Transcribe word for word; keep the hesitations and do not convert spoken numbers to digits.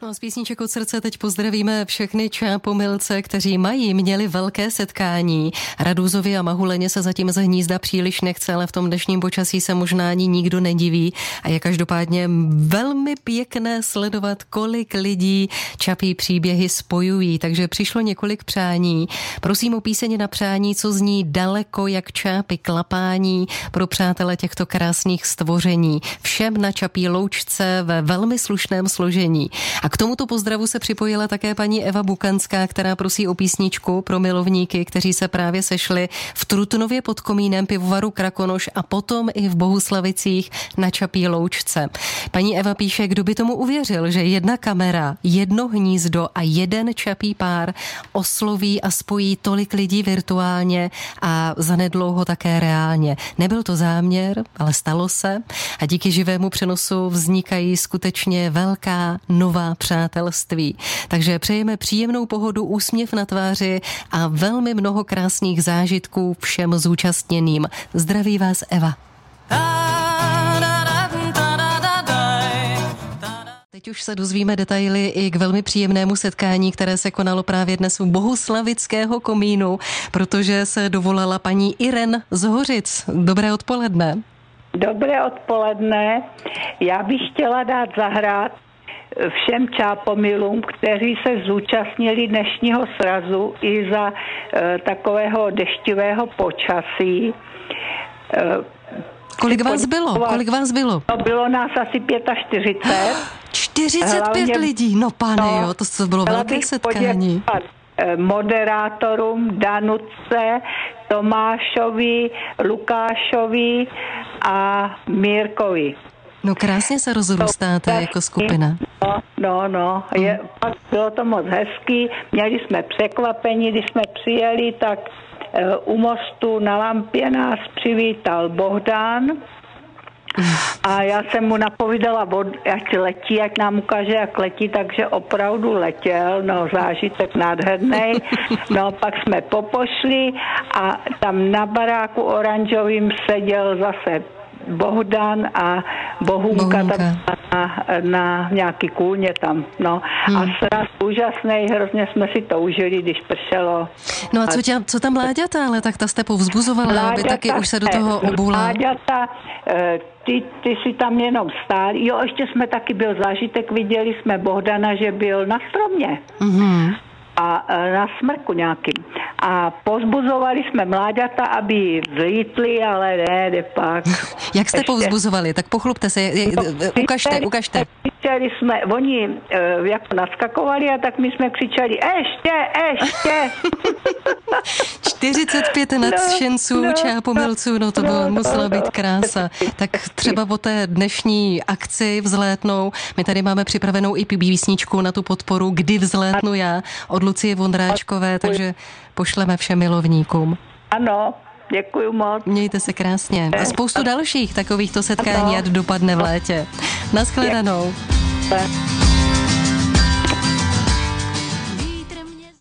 No a z písniček od srdce teď pozdravíme všechny čápomilce, kteří mají, měli velké setkání. Radúzovi a Mahuleně se zatím z hnízda příliš nechce, ale v tom dnešním počasí se možná ani nikdo nediví. A je každopádně velmi pěkné sledovat, kolik lidí čapí příběhy spojují. Takže přišlo několik přání. Prosím o píseň na přání, co zní daleko jak čápy klapání pro přátele těchto krásných stvoření. Všem na Čapí loučce ve velmi slušném složení. A k tomuto pozdravu se připojila také paní Eva Bukanská, která prosí o písničku pro milovníky, kteří se právě sešli v Trutnově pod komínem pivovaru Krakonoš a potom i v Bohuslavicích na Čapí loučce. Paní Eva píše, kdo by tomu uvěřil, že jedna kamera, jedno hnízdo a jeden čapí pár osloví a spojí tolik lidí virtuálně a zanedlouho také reálně. Nebyl to záměr, ale stalo se a díky živému přenosu vznikají skutečně velká nová přátelství. Takže přejeme příjemnou pohodu, úsměv na tváři a velmi mnoho krásných zážitků všem zúčastněným. Zdraví vás Eva. Teď už se dozvíme detaily i k velmi příjemnému setkání, které se konalo právě dnes u Bohuslavického komínu, protože se dovolala paní Irén z Hořic. Dobré odpoledne. Dobré odpoledne. Já bych chtěla dát zahrát všem čápomilům, kteří se zúčastnili dnešního srazu i za e, takového deštivého počasí. E, Kolik vás bylo? Kolik vás bylo? No, bylo nás asi čtyřicet pět. čtyřicet pět Hlavně, lidí? No pane, no, jo, to, to bylo velké setkání. Moderátorům Danuce, Tomášovi, Lukášovi a Mírkovi. No krásně se rozrůstáte jako skupina. No, no, no. Je, pak bylo to moc hezký. Měli jsme překvapení, když jsme přijeli, tak e, u mostu na Lampě nás přivítal Bohdan. A já jsem mu napovídala, ať letí, ať nám ukáže, jak letí, takže opravdu letěl, no zážitek nádherný. No pak jsme popošli a tam na baráku oranžovým seděl zase Bohdan a Bohunka, Bohunka. Tam na, na nějaký kůlně tam, no. Hmm. A sraz úžasný, hrozně jsme si to užili, když pršelo. No a co, tě, co tam mláďata, ale tak ta jste povzbuzovala, mláďata, aby taky už se do toho obula. Mláďata, ty, ty si tam jenom stáli. Jo, ještě jsme taky byl zážitek, viděli jsme Bohdana, že byl na stromě. Mm-hmm. A na smrku nějakým. A pozbuzovali jsme mláďata, aby vzlítli, ale ne, de pak. Jak jste ještě povzbuzovali? Tak pochlupte se, je, ukažte, ukažte. Křičeli jsme, oni uh, jako naskakovali a tak my jsme křičeli ještě, ještě. čtyřicet pět nadšenců, no, čápomilců, no to bylo, no, musela být krása. Tak třeba po té dnešní akci vzlétnou, my tady máme připravenou i písničku na tu podporu Kdy vzlétnu já od Lucie Vondráčkové, takže pošleme všem milovníkům. Ano, děkuju moc. Mějte se krásně. A spoustu dalších takovýchto setkání, ať dopadne v létě. Naschledanou.